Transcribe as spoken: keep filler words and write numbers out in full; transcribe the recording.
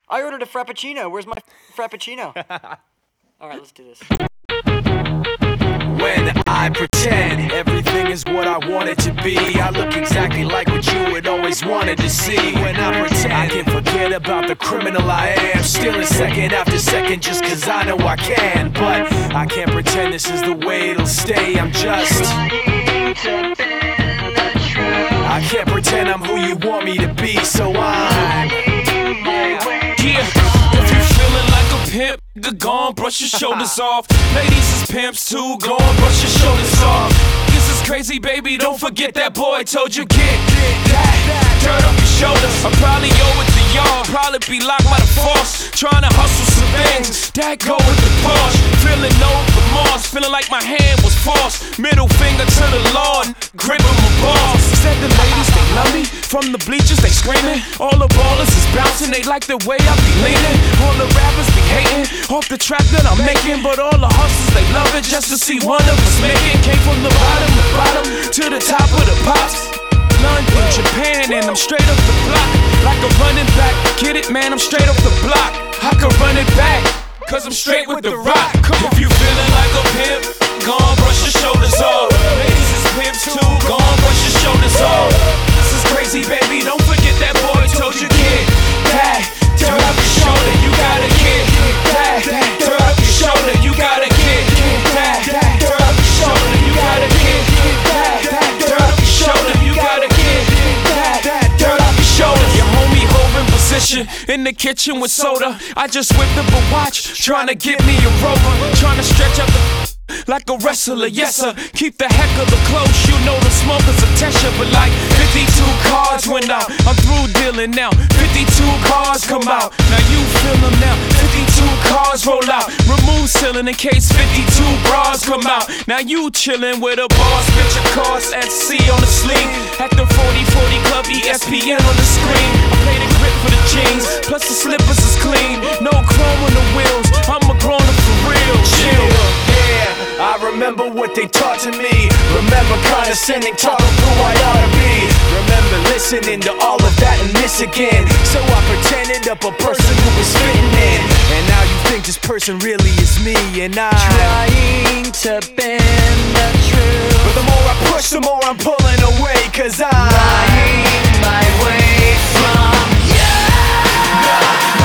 I ordered a Frappuccino. Where's my Frappuccino? All right, let's do this. When I pretend everything is what I want it to be, I look exactly like what you had always wanted to see. When I pretend I can forget about the criminal I am, stealing second after second just cause I know I can. But I can't pretend this is the way it'll stay. I'm just trying to bend the truth. I can't pretend I'm who you want me to be, so I'm yeah. If you feeling like a pimp, go on, brush your shoulders off. Ladies is pimps too, go on, brush your shoulders off. This is crazy, baby, don't forget that boy told you get that dirt off your shoulders. I probably owe it to y'all, probably be locked by the force, trying to hustle some things that go with the Porsche. Feeling no remorse, feeling like my hand was forced. Middle finger to the law, gripping my balls. Said the ladies, they love me, from the bleachers they screaming. All the ballers is bouncing, they like the way I be leaning. All the rappers be hating off the track that I'm making, but all the hustlers they love it just to see one of us make it. Came from the bottom, the bottom to the top of the pops. London, Japan, and I'm straight up the block. Like a running back, get it, man, I'm straight up the block. I can run it back, cause I'm straight with the rock. If you feeling like a pimp, go on, brush your shoulders off. Ladies is pimps too, go on, brush your shoulders off. This is crazy, baby, don't forget that boy told you get that dirt off your shoulder, you gotta get that dirt off your shoulder, you gotta get that dirt off your shoulder, you gotta get that dirt off your shoulder, you gotta get that dirt off your shoulder. Your homie hove in position in the kitchen with soda. I just whipped up a watch, trying to get me a rover, trying to stretch out the like a wrestler, yes sir. Keep the heck of the close, you know the smoker's attention. But like fifty-two cars went out, I'm through dealing now. fifty-two cars come out, now you feel them now. fifty-two cars roll out, remove ceiling in case fifty-two bras come out. Now you chillin' with a boss, picture cars at sea on the sleeve. At the forty forty club, E S P N on the screen. I play the grip for the jeans, plus the slippers is clean. No chrome on the wheels, I'm a grown up for real. Chill, yeah. I remember what they taught to me. Remember condescending talk of who I ought to be. Remember listening to all of that and this again. So I pretended up a person who was fitting in. And now you think this person really is me. And I'm trying to bend the truth. But the more I push, the more I'm pulling away. Cause I'm lying my way from you.